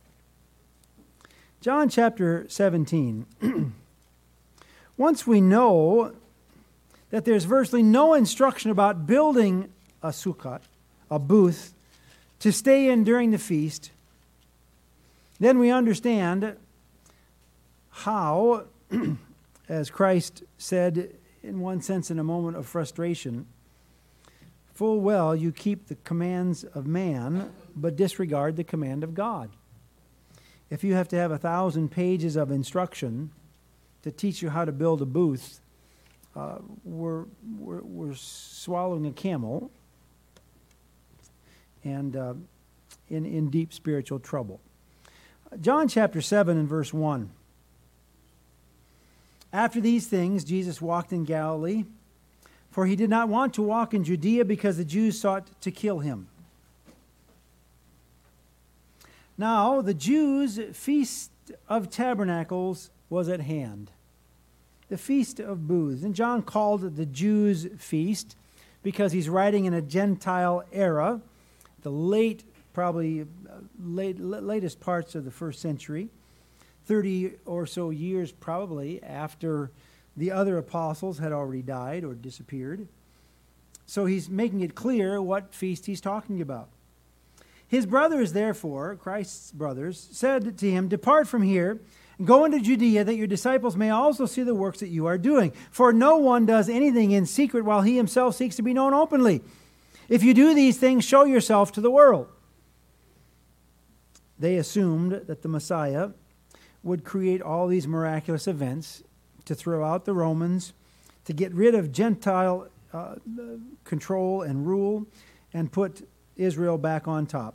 John chapter 17. Once we know that there's virtually no instruction about building a sukkah, a booth, to stay in during the feast, then we understand how, as Christ said, in one sense, in a moment of frustration, full well you keep the commands of man, but disregard the command of God. If you have to have 1,000 pages of instruction to teach you how to build a booth, we're swallowing a camel and in deep spiritual trouble. John chapter 7 and verse 1. After these things, Jesus walked in Galilee, for he did not want to walk in Judea because the Jews sought to kill him. Now, the Jews' feast of tabernacles was at hand, the feast of booths. And John called it the Jews' feast because he's writing in a Gentile era, the latest parts of the first century, 30 or so years probably after the other apostles had already died or disappeared. So he's making it clear what feast he's talking about. His brothers, therefore, Christ's brothers, said to him, "Depart from here, and go into Judea, that your disciples may also see the works that you are doing. For no one does anything in secret while he himself seeks to be known openly. If you do these things, show yourself to the world." They assumed that the Messiah would create all these miraculous events to throw out the Romans, to get rid of Gentile control and rule, and put Israel back on top.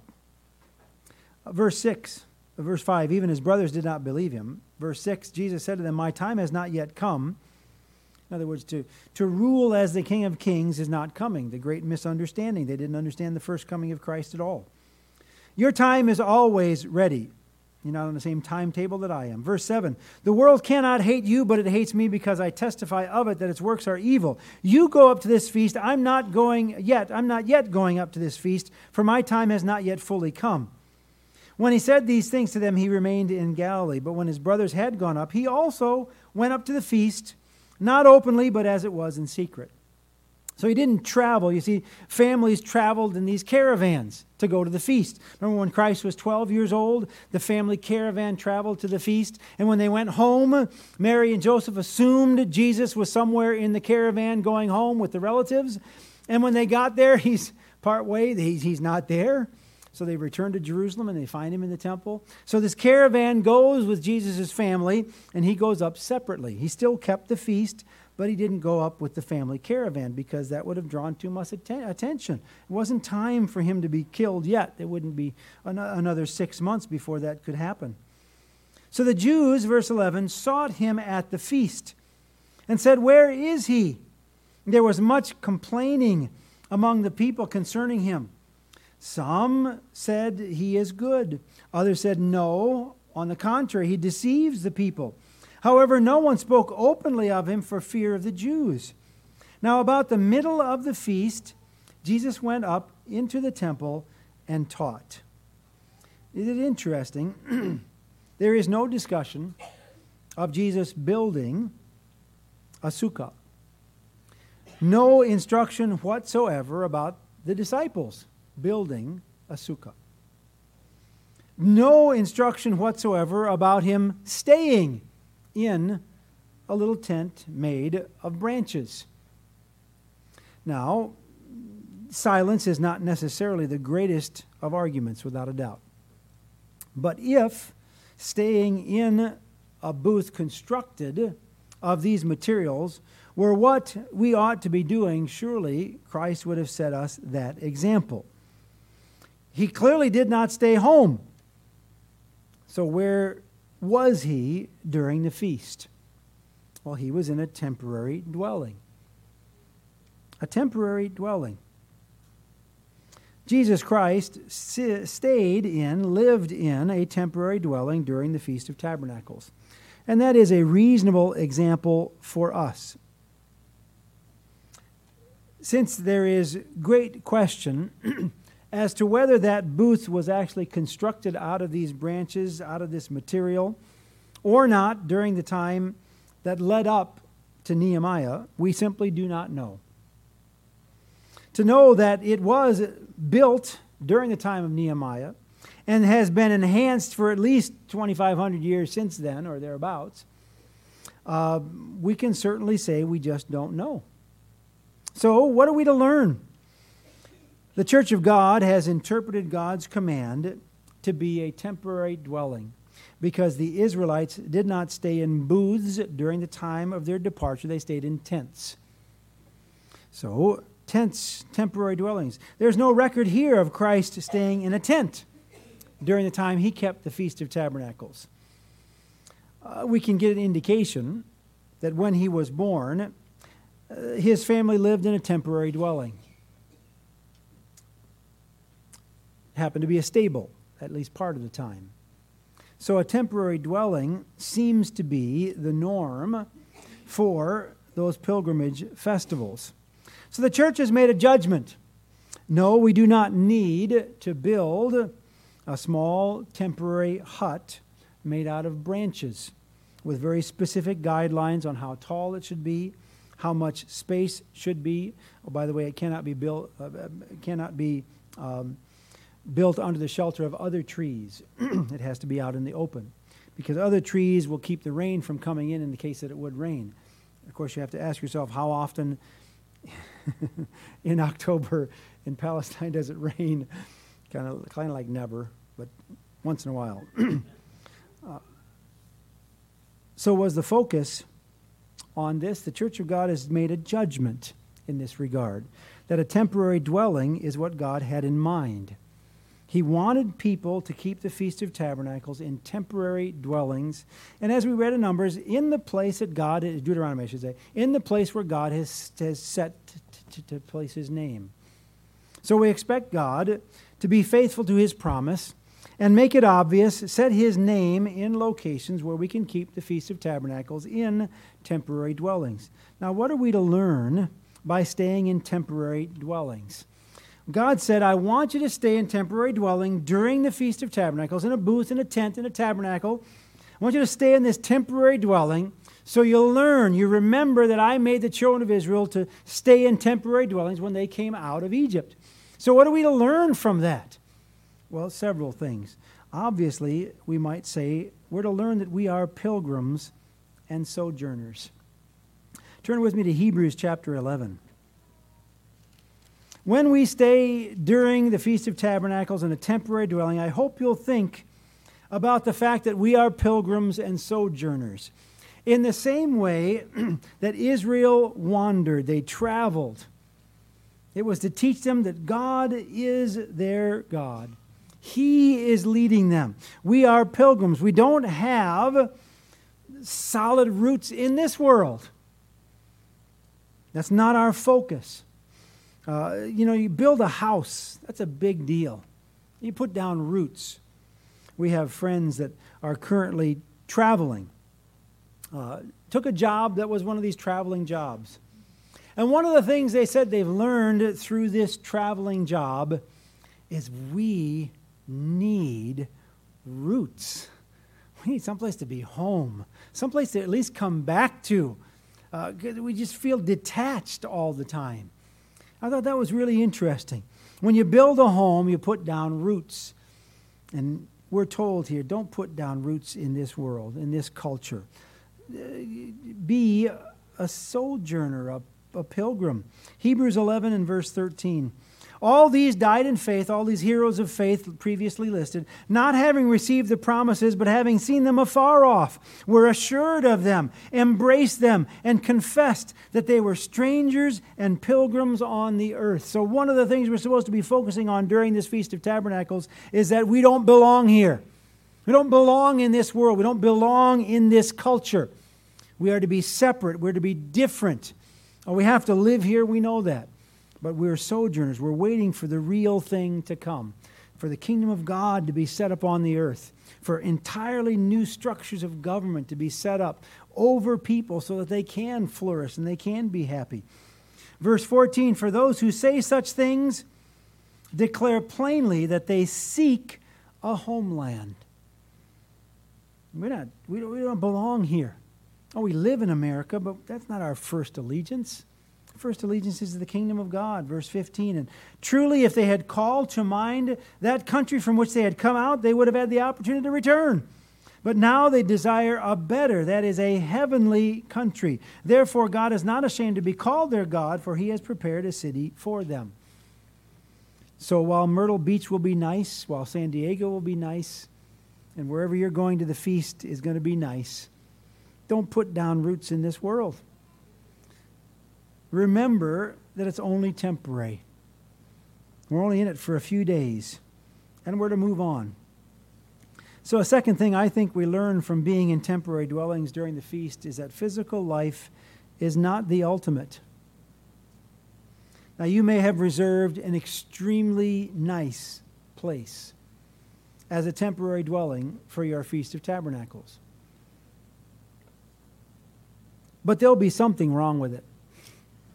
Verse 5, even his brothers did not believe him. Verse 6, Jesus said to them, "My time has not yet come." In other words, to rule as the King of Kings is not coming. The great misunderstanding. They didn't understand the first coming of Christ at all. "Your time is always ready." You're not on the same timetable that I am. Verse 7, "The world cannot hate you, but it hates me because I testify of it that its works are evil. You go up to this feast. I'm not yet going up to this feast, for my time has not yet fully come." When he said these things to them, he remained in Galilee. But when his brothers had gone up, he also went up to the feast, not openly, but as it was in secret. So he didn't travel. You see, families traveled in these caravans to go to the feast. Remember when Christ was 12 years old, the family caravan traveled to the feast. And when they went home, Mary and Joseph assumed Jesus was somewhere in the caravan going home with the relatives. And when they got there, he's partway, he's not there. So they return to Jerusalem and they find him in the temple. So this caravan goes with Jesus' family, and he goes up separately. He still kept the feast, but he didn't go up with the family caravan because that would have drawn too much attention. It wasn't time for him to be killed yet. It wouldn't be another 6 months before that could happen. So the Jews, verse 11, sought him at the feast and said, "Where is he?" There was much complaining among the people concerning him. Some said he is good. Others said, "No, on the contrary, he deceives the people." However, no one spoke openly of him for fear of the Jews. Now, about the middle of the feast, Jesus went up into the temple and taught. Is it interesting? There is no discussion of Jesus building a sukkah. No instruction whatsoever about the disciples building a sukkah. No instruction whatsoever about him staying in a little tent made of branches. Now, silence is not necessarily the greatest of arguments, without a doubt. But if staying in a booth constructed of these materials were what we ought to be doing, surely Christ would have set us that example. He clearly did not stay home. So where was he during the feast? Well, he was in a temporary dwelling. A temporary dwelling. Jesus Christ lived in a temporary dwelling during the Feast of Tabernacles. And that is a reasonable example for us. Since there is great question as to whether that booth was actually constructed out of these branches, out of this material, or not during the time that led up to Nehemiah, we simply do not know. To know that it was built during the time of Nehemiah and has been enhanced for at least 2,500 years since then, or thereabouts, we can certainly say we just don't know. So what are we to learn? The Church of God has interpreted God's command to be a temporary dwelling because the Israelites did not stay in booths during the time of their departure. They stayed in tents. So, tents, temporary dwellings. There's no record here of Christ staying in a tent during the time he kept the Feast of Tabernacles. We can get an indication that when he was born, his family lived in a temporary dwelling. Happened to be a stable, at least part of the time. So a temporary dwelling seems to be the norm for those pilgrimage festivals. So the church has made a judgment. No, we do not need to build a small temporary hut made out of branches with very specific guidelines on how tall it should be, how much space should be. Oh, by the way, it cannot be built built under the shelter of other trees. It has to be out in the open, because other trees will keep the rain from coming in the case that it would rain. Of course, you have to ask yourself, how often in October in Palestine does it rain? Kind of like never, but once in a while. So was the focus on this? The Church of God has made a judgment in this regard, that a temporary dwelling is what God had in mind. He wanted people to keep the Feast of Tabernacles in temporary dwellings. And as we read in Numbers, in the place that God, Deuteronomy I should say, in the place where God has set to place His name. So we expect God to be faithful to His promise and make it obvious, set His name in locations where we can keep the Feast of Tabernacles in temporary dwellings. Now, what are we to learn by staying in temporary dwellings? God said, I want you to stay in temporary dwelling during the Feast of Tabernacles, in a booth, in a tent, in a tabernacle. I want you to stay in this temporary dwelling so you'll learn, you remember that I made the children of Israel to stay in temporary dwellings when they came out of Egypt. So what are we to learn from that? Well, several things. Obviously, we might say we're to learn that we are pilgrims and sojourners. Turn with me to Hebrews chapter 11. When we stay during the Feast of Tabernacles in a temporary dwelling, I hope you'll think about the fact that we are pilgrims and sojourners. In the same way that Israel wandered, they traveled. It was to teach them that God is their God. He is leading them. We are pilgrims. We don't have solid roots in this world. That's not our focus. You build a house. That's a big deal. You put down roots. We have friends that are currently traveling. Took a job that was one of these traveling jobs. And one of the things they said they've learned through this traveling job is we need roots. We need someplace to be home, someplace to at least come back to. We just feel detached all the time. I thought that was really interesting. When you build a home, you put down roots. And we're told here, don't put down roots in this world, in this culture. Be a sojourner, a pilgrim. Hebrews 11 and verse 13. All these died in faith, all these heroes of faith previously listed, not having received the promises, but having seen them afar off, were assured of them, embraced them, and confessed that they were strangers and pilgrims on the earth. So one of the things we're supposed to be focusing on during this Feast of Tabernacles is that we don't belong here. We don't belong in this world. We don't belong in this culture. We are to be separate. We're to be different. We have to live here, we know that. But we're sojourners. We're waiting for the real thing to come, for the kingdom of God to be set up on the earth, for entirely new structures of government to be set up over people so that they can flourish and they can be happy. Verse 14, for those who say such things declare plainly that they seek a homeland. We don't belong here. Oh, we live in America, but that's not our first allegiance. First allegiance is to the kingdom of God. Verse 15, and truly if they had called to mind that country from which they had come out, they would have had the opportunity to return. But now they desire a better, that is a heavenly country. Therefore God is not ashamed to be called their God, for He has prepared a city for them. So while Myrtle Beach will be nice, while San Diego will be nice, and wherever you're going to the feast is going to be nice, don't put down roots in this world. Remember that it's only temporary. We're only in it for a few days, and we're to move on. So a second thing I think we learn from being in temporary dwellings during the feast is that physical life is not the ultimate. Now, you may have reserved an extremely nice place as a temporary dwelling for your Feast of Tabernacles. But there'll be something wrong with it.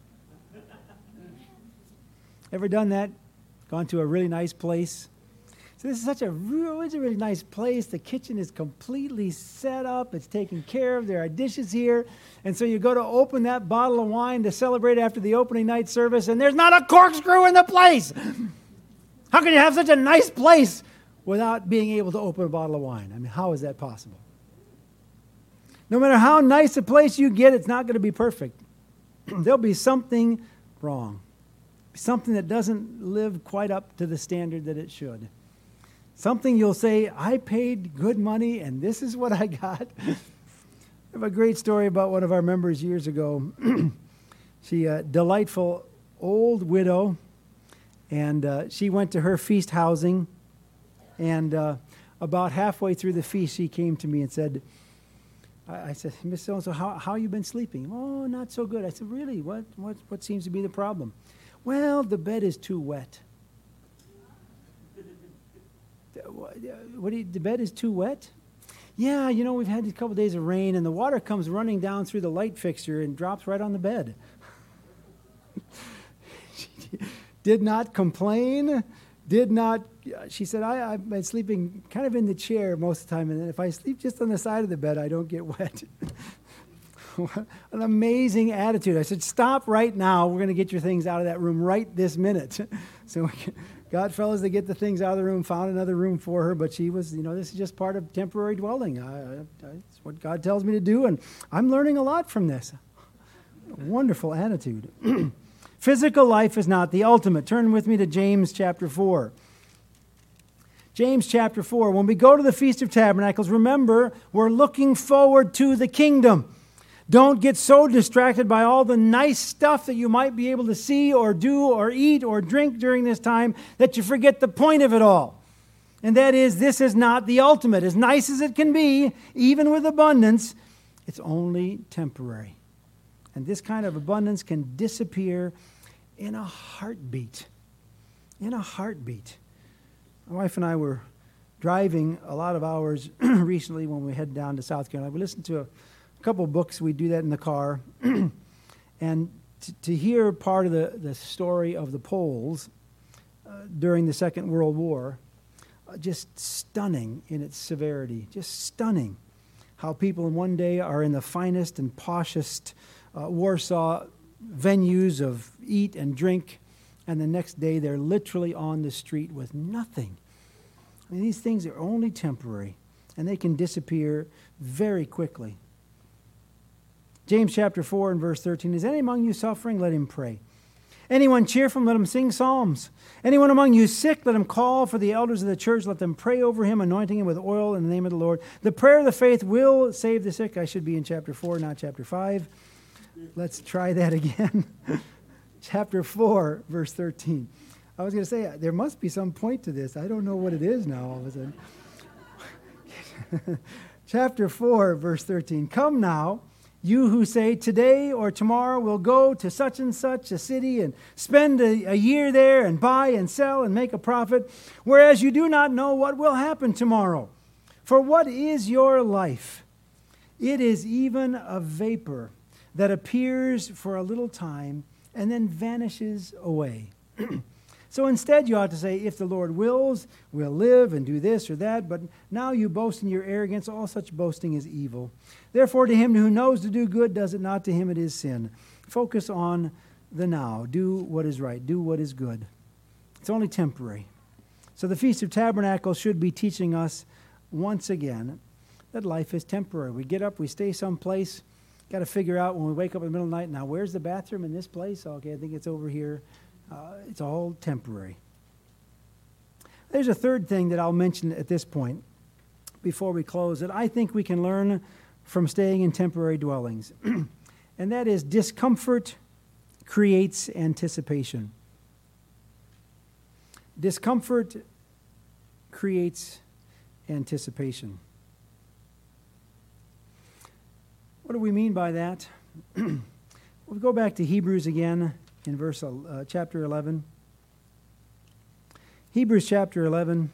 Ever done that? Gone to a really nice place? So this is it's a really nice place. The kitchen is completely set up. It's taken care of. There are dishes here. And so you go to open that bottle of wine to celebrate after the opening night service, and there's not a corkscrew in the place. How can you have such a nice place without being able to open a bottle of wine? I mean, how is that possible? No matter how nice a place you get, it's not going to be perfect. There'll be something wrong. Something that doesn't live quite up to the standard that it should. Something you'll say, I paid good money and this is what I got. I have a great story about one of our members years ago. She a delightful old widow, and she went to her feast housing, and about halfway through the feast she came to me and said, I said, Miss So-and-so, how you been sleeping? Oh, not so good. I said, really? What seems to be the problem? Well, the bed is too wet. The bed is too wet? Yeah, we've had a couple days of rain, and the water comes running down through the light fixture and drops right on the bed. She did not complain, she said, I've been sleeping kind of in the chair most of the time, and if I sleep just on the side of the bed, I don't get wet. An amazing attitude. I said, stop right now. We're going to get your things out of that room right this minute. So got fellas to get the things out of the room, found another room for her, but she was, this is just part of temporary dwelling. It's what God tells me to do, and I'm learning a lot from this. Wonderful attitude. Physical life is not the ultimate. Turn with me to James chapter 4. James chapter 4. When we go to the Feast of Tabernacles, remember, we're looking forward to the kingdom. Don't get so distracted by all the nice stuff that you might be able to see or do or eat or drink during this time that you forget the point of it all. And that is, this is not the ultimate. As nice as it can be, even with abundance, it's only temporary. And this kind of abundance can disappear in a heartbeat. In a heartbeat. My wife and I were driving a lot of hours recently when we head down to South Carolina. We listened to a couple of books. We do that in the car. And to hear part of the story of the Poles during the Second World War, just stunning in its severity, just stunning. How people in one day are in the finest and poshest Warsaw venues of eat and drink, and the next day they're literally on the street with nothing. I mean, these things are only temporary, and they can disappear very quickly. James chapter 4 and verse 13, is any among you suffering? Let him pray. Anyone cheerful? Let him sing psalms. Anyone among you sick? Let him call for the elders of the church. Let them pray over him, anointing him with oil in the name of the Lord. The prayer of the faith will save the sick. I should be in chapter 4, not chapter 5. Let's try that again. Chapter 4, verse 13. I was going to say, there must be some point to this. I don't know what it is now all of a sudden. Chapter 4, verse 13. Come now, you who say, today or tomorrow we'll go to such and such a city and spend a year there and buy and sell and make a profit, whereas you do not know what will happen tomorrow. For what is your life? It is even a vapor that appears for a little time and then vanishes away. So instead you ought to say, if the Lord wills, we'll live and do this or that, but now you boast in your arrogance. All such boasting is evil. Therefore to him who knows to do good, does it not, to him it is sin. Focus on the now. Do what is right. Do what is good. It's only temporary. So the Feast of Tabernacles should be teaching us once again that life is temporary. We get up, we stay someplace. Got to figure out when we wake up in the middle of the night, now where's the bathroom in this place? Okay, I think it's over here. It's all temporary. There's a third thing that I'll mention at this point before we close that I think we can learn from staying in temporary dwellings. And that is discomfort creates anticipation. Discomfort creates anticipation. What do we mean by that? We'll go back to Hebrews again in chapter 11. Hebrews chapter 11,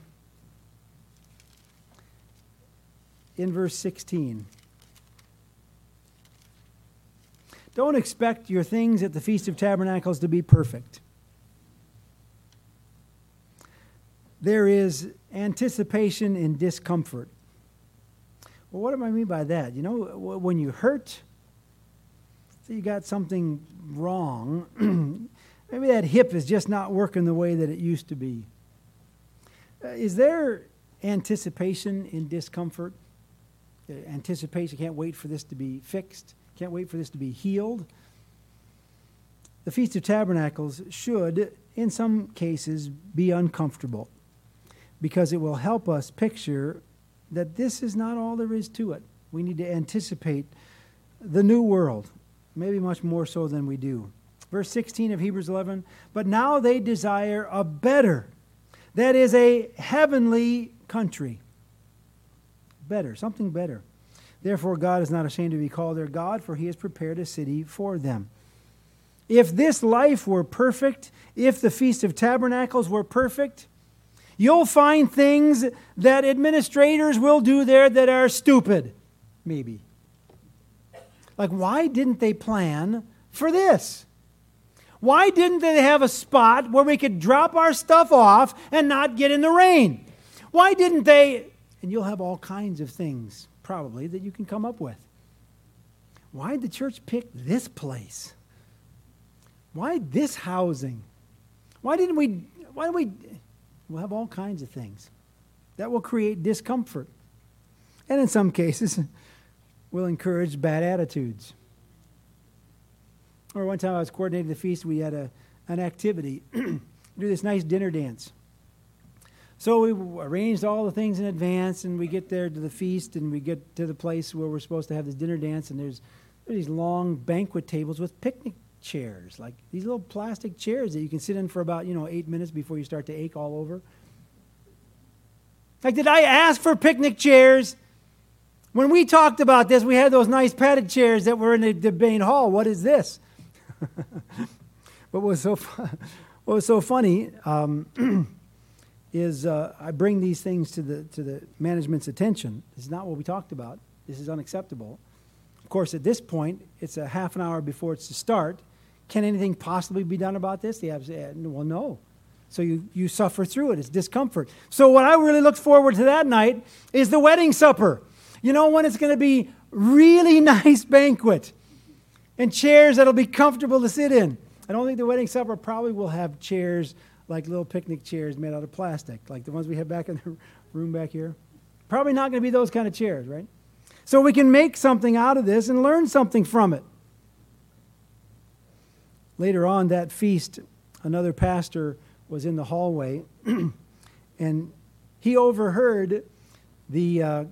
in verse 16. Don't expect your things at the Feast of Tabernacles to be perfect. There is anticipation in discomfort. Well, what do I mean by that? You know, when you hurt, so you got something wrong, maybe that hip is just not working the way that it used to be. Is there anticipation in discomfort? Anticipation, can't wait for this to be fixed, can't wait for this to be healed. The Feast of Tabernacles should, in some cases, be uncomfortable because it will help us picture that this is not all there is to it. We need to anticipate the new world, maybe much more so than we do. Verse 16 of Hebrews 11, but now they desire a better, that is a heavenly country. Better, something better. Therefore God is not ashamed to be called their God, for he has prepared a city for them. If this life were perfect, if the Feast of Tabernacles were perfect, you'll find things that administrators will do there that are stupid, maybe. Like, why didn't they plan for this? Why didn't they have a spot where we could drop our stuff off and not get in the rain? Why didn't they? And you'll have all kinds of things, probably, that you can come up with. Why did the church pick this place? Why this housing? Why didn't we? We'll have all kinds of things that will create discomfort. And in some cases, will encourage bad attitudes. Or one time I was coordinating the feast, we had an activity, do this nice dinner dance. So we arranged all the things in advance, and we get there to the feast, and we get to the place where we're supposed to have this dinner dance, and there's these long banquet tables with picnic chairs, like these little plastic chairs that you can sit in for about 8 minutes before you start to ache all over. Like, did I ask for picnic chairs? When we talked about this, we had those nice padded chairs that were in the main hall. What is this? What was so funny is I bring these things to the management's attention. This is not what we talked about. This is unacceptable. Of course, at this point, it's a half an hour before it's to start. Can anything possibly be done about this? They have said, well, no. So you suffer through it. It's discomfort. So what I really looked forward to that night is the wedding supper. You know, when it's going to be really nice banquet and chairs that'll be comfortable to sit in. I don't think the wedding supper probably will have chairs like little picnic chairs made out of plastic, like the ones we have back in the room back here. Probably not going to be those kind of chairs, right? So we can make something out of this and learn something from it. Later on that feast, another pastor was in the hallway, and he overheard the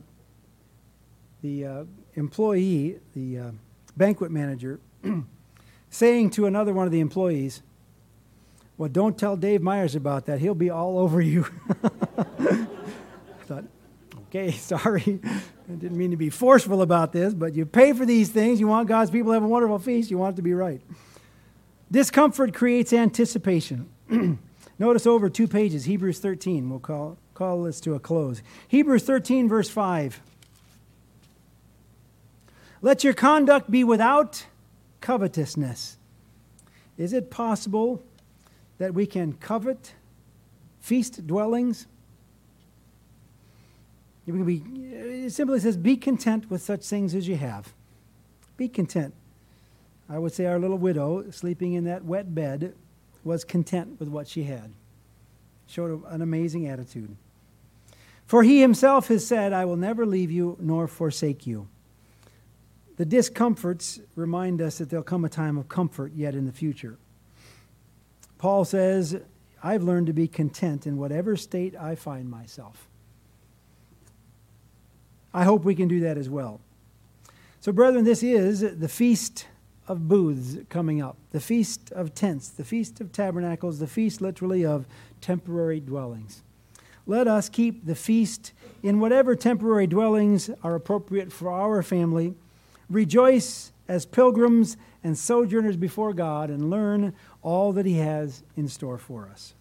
employee, the banquet manager, saying to another one of the employees, well, don't tell Dave Myers about that. He'll be all over you. I thought, okay, sorry. I didn't mean to be forceful about this, but you pay for these things. You want God's people to have a wonderful feast. You want it to be right. Discomfort creates anticipation. Notice over 2 pages, Hebrews 13. We'll call this to a close. Hebrews 13, verse 5. Let your conduct be without covetousness. Is it possible that we can covet feast dwellings? It simply says, be content with such things as you have. Be content. I would say our little widow, sleeping in that wet bed, was content with what she had. Showed an amazing attitude. For he himself has said, I will never leave you nor forsake you. The discomforts remind us that there'll come a time of comfort yet in the future. Paul says, I've learned to be content in whatever state I find myself. I hope we can do that as well. So, brethren, this is the Feast of Booths coming up, the Feast of Tents, the Feast of Tabernacles, the feast literally of temporary dwellings. Let us keep the feast in whatever temporary dwellings are appropriate for our family. Rejoice as pilgrims and sojourners before God and learn all that He has in store for us.